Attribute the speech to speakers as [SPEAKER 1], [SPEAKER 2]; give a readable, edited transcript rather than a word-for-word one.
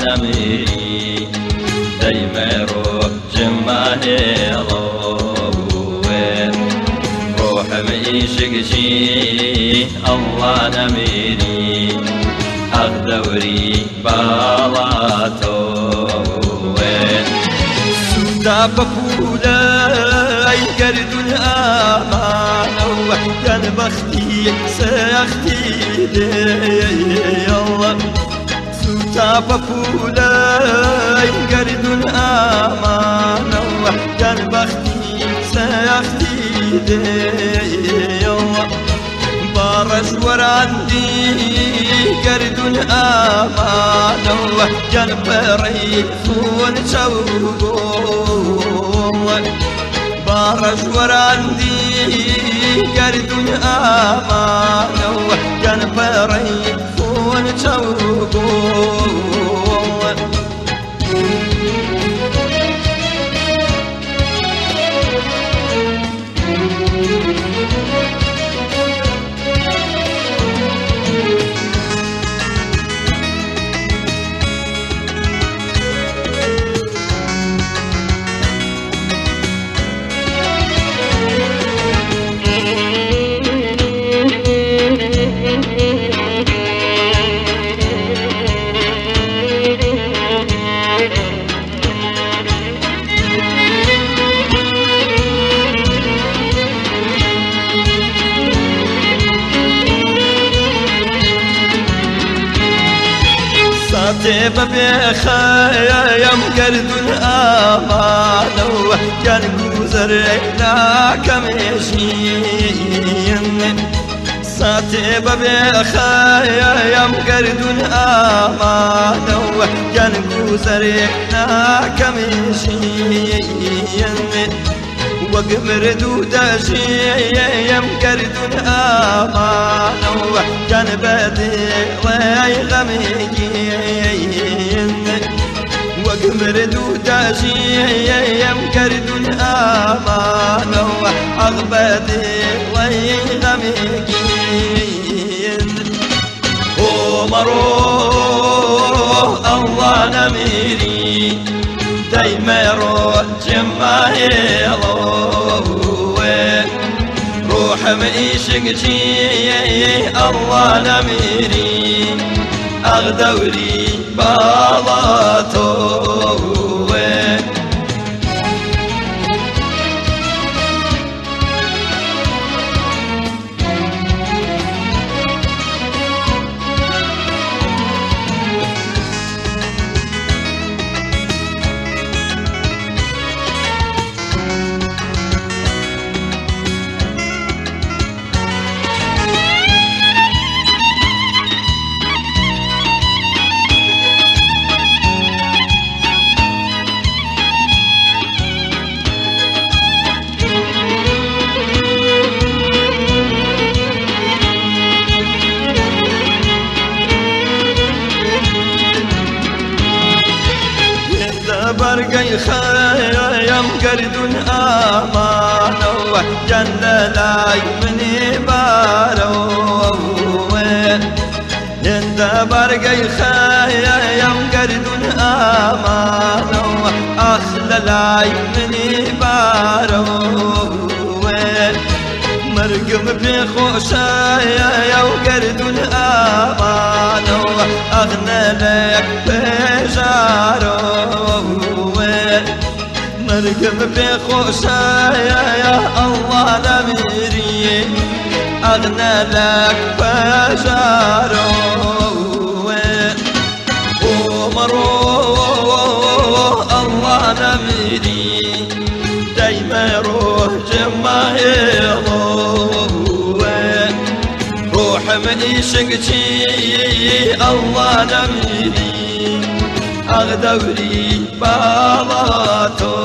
[SPEAKER 1] نميري دايما روح جماني روح معيشك شي الله نميري أغدوري بالاتو سودا بكولاي قرد الأمان وحكا بختي سيختي دي الله سودا بكولاي قرد الأمان وحكا بختي سيختي دي الله بارش ورندي قرد الأمان وجنب ريفون شوقون بارش ورندي قرد الأمان وجنب ريفون شوقون ساتب بخيام قرد الأمان وكان جوزرنا كمشين ساتب بخيام قرد الأمان وكان جوزرنا كمشين وقمر دوداشي يمكرد الأمان وكان بدي ويغميين وقمر دوداشي يمكرد الأمان وأغبدي ويغميين ومروه الله نميري دايما روح جماهيلو روح معيشك شي الله نميري أغدوري بالاتو برقي خيام قرد الأمان وجن لاي مني بارو يند برقي خيام قرد الأمان أخلى لاي مني بارو مرقم بخوشايا وقرد الأمان أغنى لك بجارو مرقم بخوشايا يا الله نميري أغنى لك بجارو ومروه الله نميري دايما روح جماهيلو روح معيشك شي الله نميري أغدوري بالاتو